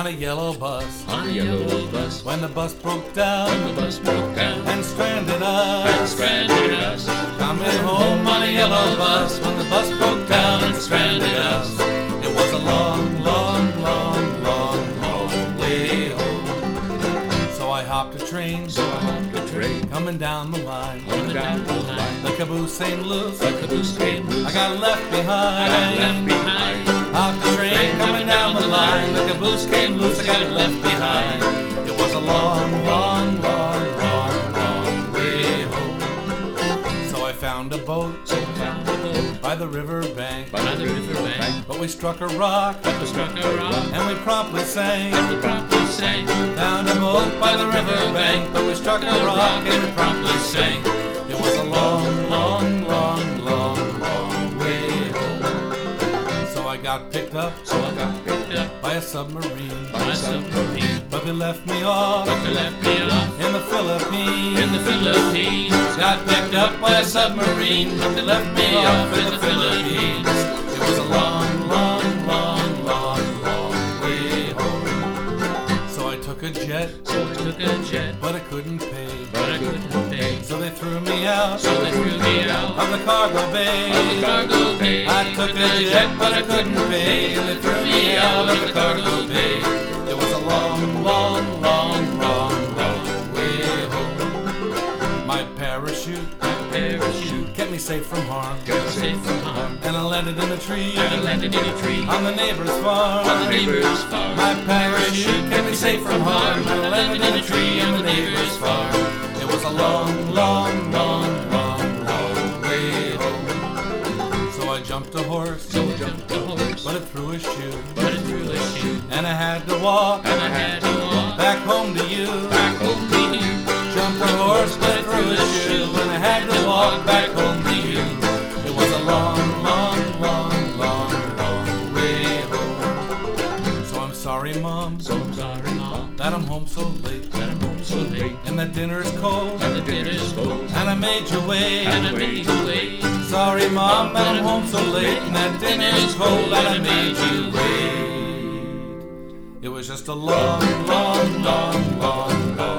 a yellow bus. On a yellow bus. When the bus broke down. When the bus broke down. And stranded us. And stranded us. Coming home on a yellow bus. When the bus broke down and stranded us. It was a long, long, long, long, long way home. So I hopped a train. So I hopped a train. Coming down the line. Coming down the line. The caboose ain't loose. The caboose came loose. I got left behind. I got left behind. Hopped the train coming down the line. The caboose came loose. I got left behind. It was a long, long, long, long, long way home. So I found a boat. So I found a boat. By the river bank. By the river bank. But we struck a rock. But we struck a rock. And we promptly sank. And we promptly sank. Found a boat by the river bank. But we struck a rock and we promptly sank. It was a long, long, long, long, long way home. So I got picked up. So I got picked up. By a submarine. By a submarine. But they left me off. But they left me off. In the Philippines. In the Philippines. Got picked up by a submarine. But they left me off in the Philippines. It was a long, long, long, long, long way home. So I took a jet. So I took a jet. But I couldn't pay. But I couldn't pay. So they threw me out. So they threw me out. Of the cargo bay. Of the cargo bay. I took a jet but I couldn't pay. And they threw me out of the cargo bay. It was a long, long, long, long, long way home. My parachute. Parachute. Kept me safe from harm. Kept me safe from harm. And I landed in a tree. And I landed in a tree. On the neighbor's farm. On the neighbor's farm. My parachute kept me safe from harm. And I landed in a tree on the neighbor's farm. It was a long, long, long, long, long way home. So I jumped a horse. So I jumped a horse. But it threw a shoe. But it threw a shoe. And I had to walk. And I had to walk. Back home to you. Back home to you. Jumped a horse, but it threw a shoe. And I had to walk back home to you. It was a long, long, long, long, long way home. So I'm sorry, Mom. So I'm sorry, Mom. That I'm home so late. That I'm home so late. And the dinner's cold. And the dinner's cold. And I made you wait. And I made you wait. Sorry, Mom, that I'm home so late. And that dinner's cold. And I made you wait. It was just a long, long, long, long, long